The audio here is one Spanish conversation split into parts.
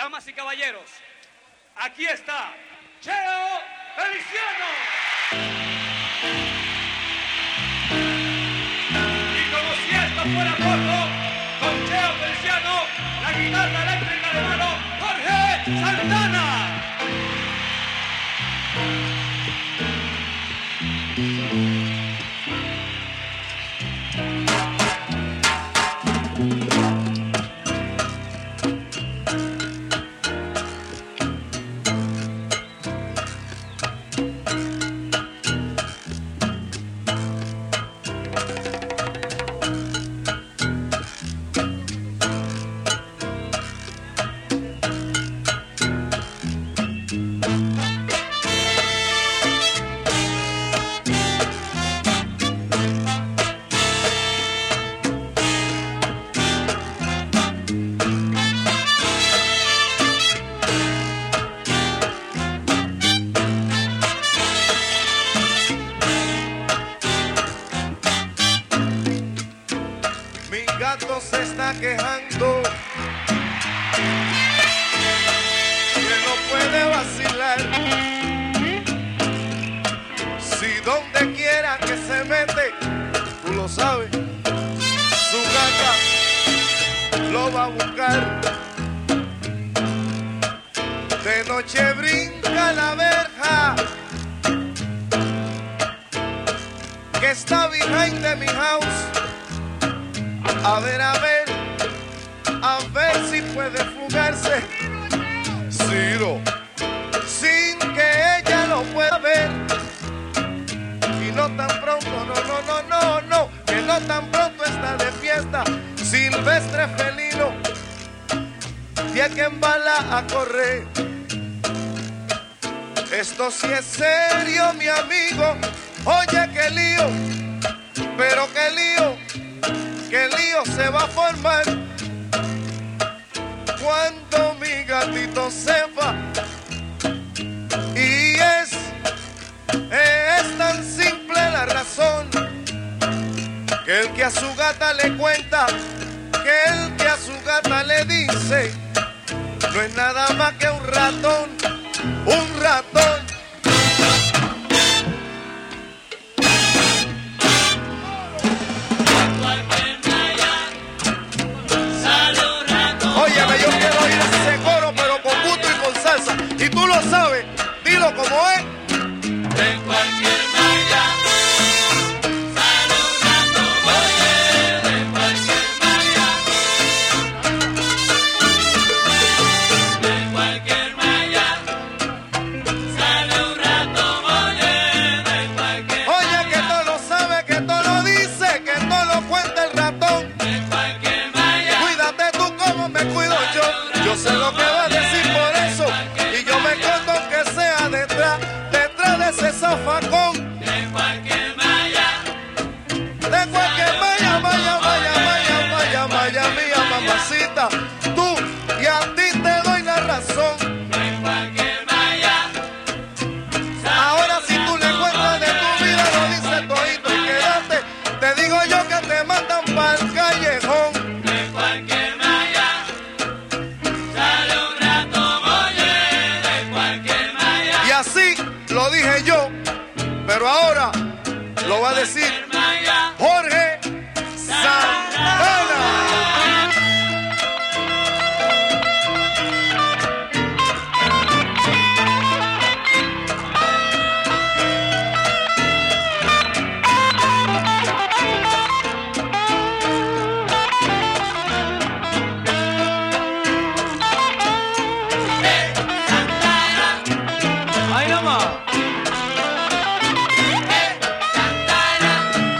Damas y caballeros, aquí está Cheo Feliciano. Y como si esto fuera poco, con Cheo Feliciano, la guitarra eléctrica de mano, Jorge Santana. Se está quejando que no puede vacilar. Si donde quiera que se mete, tú lo sabes, su gata lo va a buscar. De noche brinca la verja que está behind de mi house. A ver si puede fugarse, Ciro, sin que ella lo pueda ver. Y no tan pronto, no, que no tan pronto está de fiesta. Silvestre felino, tiene que embala a correr. Esto sí es serio, mi amigo. Oye, qué lío, pero qué lío se va a formar cuando mi gatito sepa. Y es tan simple la razón que el que a su gata le cuenta, que el que a su gata le dice, no es nada más que un ratón, un ratón. Yo quiero oír ese coro, pero con gusto y con salsa. Y tú lo sabes, dilo como es. En cualquier malla sale un rato, oye, de cualquier malla. De cualquier malla sale un rato, oye, de cualquier malla. Oye, que todo lo sabe, que todo lo dice, que todo lo cuenta el ratón. De cualquier malla. Cuídate tú como me cuido yo. Yo sé lo que va a decir por eso. Y yo me escondo que sea detrás de ese zafacón. De cualquier malla. De cualquier malla, mía mamacita. Tú y a ti te doy la razón. De cualquier malla. Ahora si tú le cuentas de tu vida lo dices todito y quédate. Te digo yo que te mandan pa'l callejón. De cualquier malla sale un rato, oye, de cualquier malla. Y así lo dije yo, pero ahora lo va a decir Malla. Jorge Santana. Ahí nomás. Santana.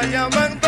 llaman